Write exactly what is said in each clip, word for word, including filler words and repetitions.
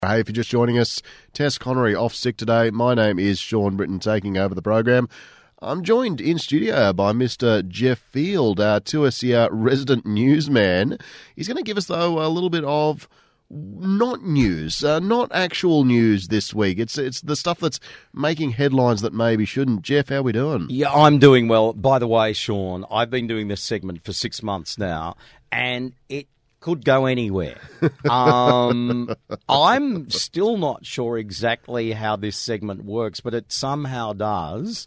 Hey, if you're just joining us, Tess Connery off sick today. My name is Sean Britton, taking over the program. I'm joined in studio by Mister Jeff Field, our two S C R resident newsman. He's going to give us, though, a little bit of not news, uh, not actual news this week. It's it's the stuff that's making headlines that maybe shouldn't. Jeff, how we doing? Yeah, I'm doing well. By the way, Sean, I've been doing this segment for six months now, and it could go anywhere. Um, I'm still not sure exactly how this segment works, but it somehow does.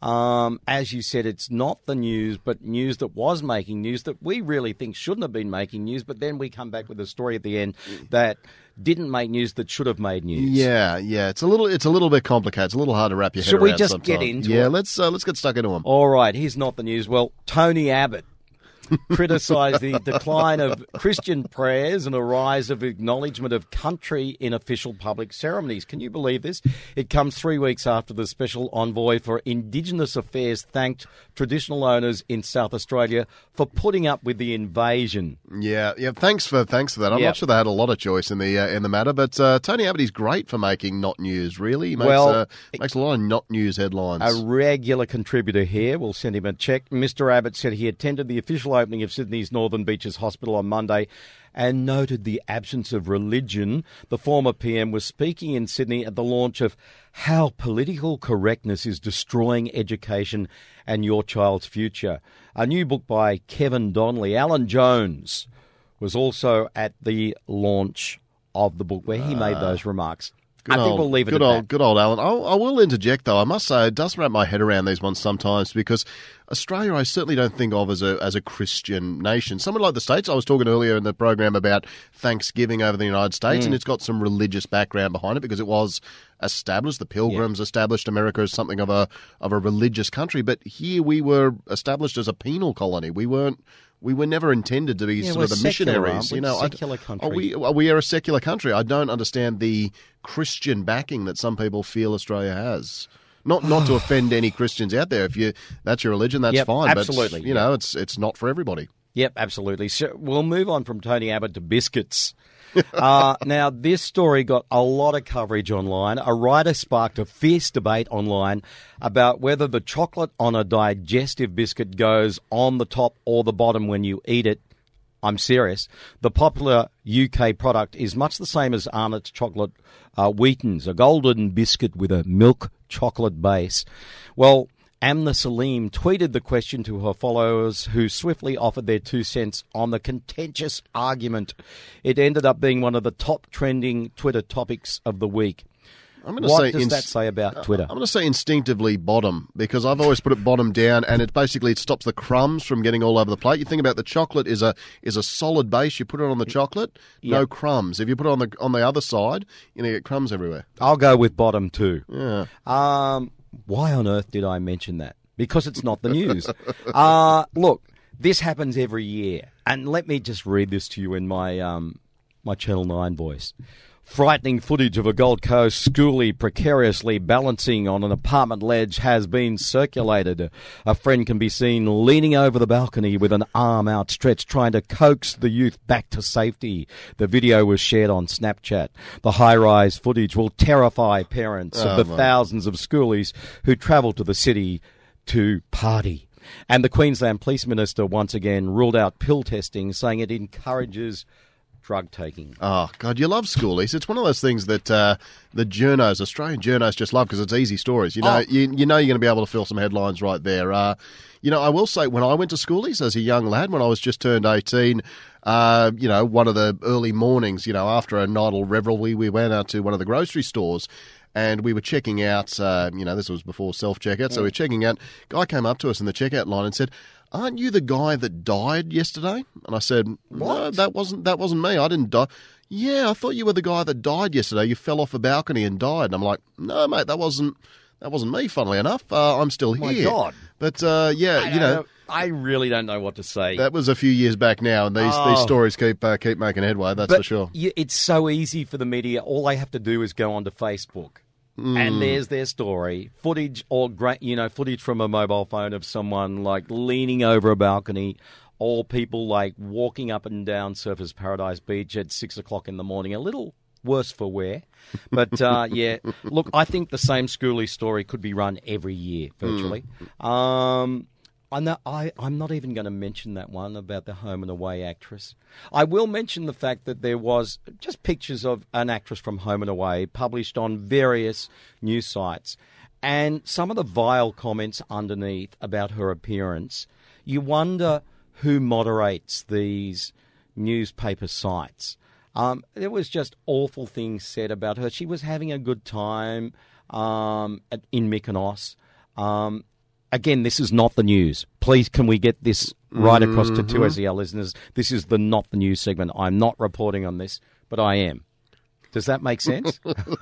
Um, as you said, it's not the news, but news that was making news that we really think shouldn't have been making news, but then we come back with a story at the end that didn't make news that should have made news. Yeah, yeah. It's a little it's a little bit complicated. It's a little hard to wrap your head Should around we just sometimes. get into yeah, it? Yeah, let's, uh, let's get stuck into them. All right, here's not the news. Well, Tony Abbott criticised the decline of Christian prayers and a rise of acknowledgement of country in official public ceremonies. Can you believe this? It comes three weeks after the Special Envoy for Indigenous Affairs thanked traditional owners in South Australia for putting up with the invasion. Yeah, yeah. Thanks for thanks for that. I'm Yep. not sure they had a lot of choice in the uh, in the matter, but uh, Tony Abbott is great for making not news. Really, he makes, Well, uh, makes a lot of not news headlines. A regular contributor here. We'll send him a check. Mister Abbott said he attended the official opening of Sydney's Northern Beaches Hospital on Monday and noted the absence of religion. The former P M was speaking in Sydney at the launch of How Political Correctness is Destroying Education and Your Child's Future, a new book by Kevin Donnelly. Alan Jones was also at the launch of the book where he made those remarks. Good I think old, we'll leave it good at old, that. Good old Alan. I, I will interject, though. I must say, it does wrap my head around these ones sometimes because Australia, I certainly don't think of as a as a Christian nation. Somewhat like the States. I was talking earlier in the program about Thanksgiving over the United States, Mm. and it's got some religious background behind it because it was established. The Pilgrims yeah. established America as something of a of a religious country, but here we were established as a penal colony. We weren't. We were never intended to be Yeah, sort of the secular, missionaries. You know, secular I, country. Are we, we are a secular country. I don't understand the Christian backing that some people feel Australia has. Not not to offend any Christians out there. If you that's your religion, that's Yep, fine. absolutely, But you know, it's it's not for everybody. Yep, absolutely. So we'll move on from Tony Abbott to biscuits. uh, now, this story got a lot of coverage online. A writer sparked a fierce debate online about whether the chocolate on a digestive biscuit goes on the top or the bottom when you eat it. I'm serious. The popular U K product is much the same as Arnott's chocolate uh, Wheaton's, a golden biscuit with a milk chocolate base. Well, Amna Salim tweeted the question to her followers, who swiftly offered their two cents on the contentious argument. It ended up being one of the top trending Twitter topics of the week. I'm gonna What say does inst- that say about Twitter? I'm going to say instinctively bottom because I've always put it bottom down, and it basically it stops the crumbs from getting all over the plate. You think about the chocolate is a is a solid base. You put it on the chocolate, no Yep. crumbs. If you put it on the on the other side, you know, you get crumbs everywhere. I'll go with bottom too. Yeah. Um, why on earth did I mention that? Because it's not the news. uh, look, this happens every year. And let me just read this to you in my um, my Channel nine voice. Frightening footage of a Gold Coast schoolie precariously balancing on an apartment ledge has been circulated. A friend can be seen leaning over the balcony with an arm outstretched, trying to coax the youth back to safety. The video was shared on Snapchat. The high-rise footage will terrify parents Oh, of the my. thousands of schoolies who travel to the city to party. And the Queensland Police Minister once again ruled out pill testing, saying it encourages drug taking. Oh, God, you love schoolies. It's one of those things that uh, the journos, Australian journos, just love because it's easy stories. You know, Oh. you, you know you're going to be able to fill some headlines right there. Uh, you know, I will say, when I went to schoolies as a young lad, when I was just turned eighteen, uh, you know, one of the early mornings, you know, after a night of revelry, we went out to one of the grocery stores and we were checking out, uh, you know, this was before self-checkout, so we were checking out. Guy came up to us in the checkout line and said, "Aren't you the guy that died yesterday?" And I said, "No, What? that wasn't that wasn't me. I didn't die." "Yeah, I thought you were the guy that died yesterday. You fell off a balcony and died." And I'm like, "No, mate, that wasn't that wasn't me. Funnily enough, uh, I'm still My here." God. But uh, yeah, I you know, don't I really don't know what to say. that was a few years back now, and these Oh. these stories keep uh, keep making headway. That's but for sure. y- it's so easy for the media. All they have to do is go onto Facebook. Hmm. And there's their story, footage or great, you know, footage from a mobile phone of someone like leaning over a balcony, or people like walking up and down Surfers Paradise Beach at six o'clock in the morning. A little worse for wear. But, uh, yeah, look, I think the same Schoolie story could be run every year, virtually. Mm. Um, I know, I, I'm not even going to mention that one about the home and away actress. I will mention the fact that there was just pictures of an actress from Home and Away published on various news sites. And some of the vile comments underneath about her appearance, you wonder who moderates these newspaper sites. Um, there was just awful things said about her. She was having a good time um, at, in Mykonos. Um, again, this is not the news. Please, can we get this right across mm-hmm. to two S E L listeners? This is the not the news segment. I'm not reporting on this, but I am. Does that make sense?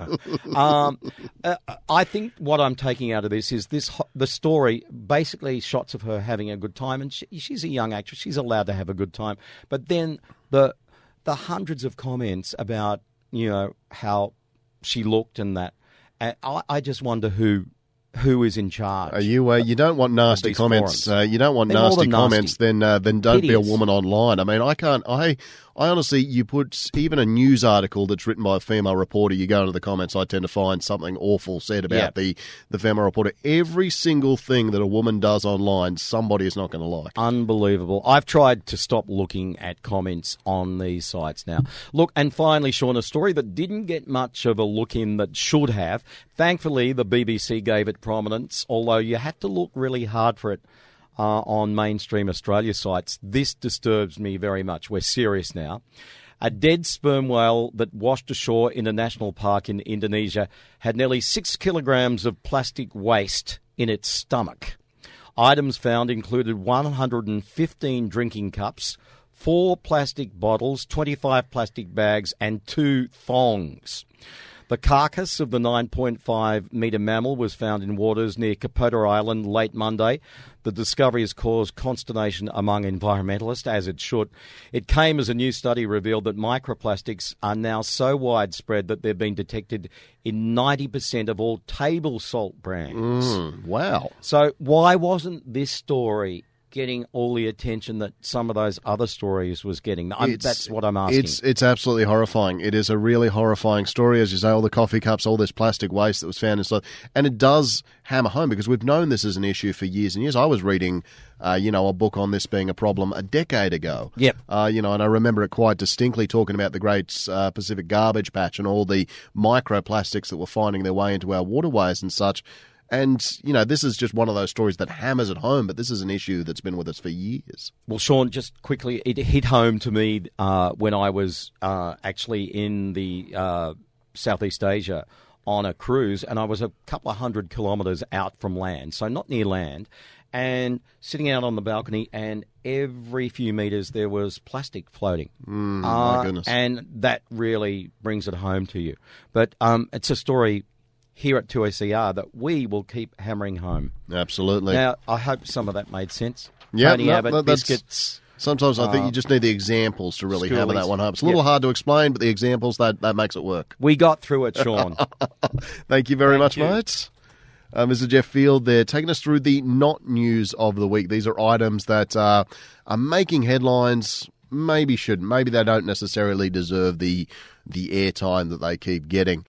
um, uh, I think what I'm taking out of this is this the story, basically shots of her having a good time, and she, she's a young actress. She's allowed to have a good time. But then the the hundreds of comments about, you know, how she looked and that. And I, I just wonder who who is in charge. Are you uh, you don't want nasty comments. Uh, you don't want They're nasty nasty. comments. Then uh, then don't Hideous. be a woman online. I mean, I can't. I I honestly, you put even a news article that's written by a female reporter. You go into the comments. I tend to find something awful said about Yep. the the female reporter. Every single thing that a woman does online, somebody is not going to like. Unbelievable. I've tried to stop looking at comments on these sites now. Look, and finally, Sean, a story that didn't get much of a look in that should have. Thankfully, the B B C gave it prominence, although you had to look really hard for it uh, on mainstream Australia sites. This disturbs me very much. We're serious now. A dead sperm whale that washed ashore in a national park in Indonesia had nearly six kilograms of plastic waste in its stomach. Items found included one hundred fifteen drinking cups, four plastic bottles, twenty-five plastic bags, and two thongs. The carcass of the nine point five metre mammal was found in waters near Komodo Island late Monday. The discovery has caused consternation among environmentalists, as it should. It came as a new study revealed that microplastics are now so widespread that they've been detected in ninety percent of all table salt brands. Mm, wow. So why wasn't this story getting all the attention that some of those other stories was getting? I'm, that's what I'm asking. It's it's absolutely horrifying. It is a really horrifying story, as you say, all the coffee cups, all this plastic waste that was found and stuff. And it does hammer home because we've known this is an issue for years and years. I was reading, uh, you know, a book on this being a problem a decade ago. Yep. Uh, you know, and I remember it quite distinctly talking about the Great uh, Pacific Garbage Patch and all the microplastics that were finding their way into our waterways and such. And, you know, this is just one of those stories that hammers it home, but this is an issue that's been with us for years. Well, Sean, just quickly, it hit home to me uh, when I was uh, actually in the uh, Southeast Asia on a cruise, and I was a couple of hundred kilometres out from land, so not near land, and sitting out on the balcony, and every few metres there was plastic floating. Mm, uh, my goodness. And that really brings it home to you. But um, it's a story here at two S E R that we will keep hammering home. Absolutely. Now, I hope some of that made sense. Yeah, Tony no, Abbott, no, that's- biscuits. Sometimes I think Uh, you just need the examples to really hammer Schoolies. that one home. It's a little Yep. hard to explain, but the examples, that, that makes it work. We got through it, Sean. Thank you very Thank much, you. mate. Uh, Mister Jeff Field there, taking us through the not news of the week. These are items that uh, are making headlines, maybe shouldn't. Maybe they don't necessarily deserve the the airtime that they keep getting.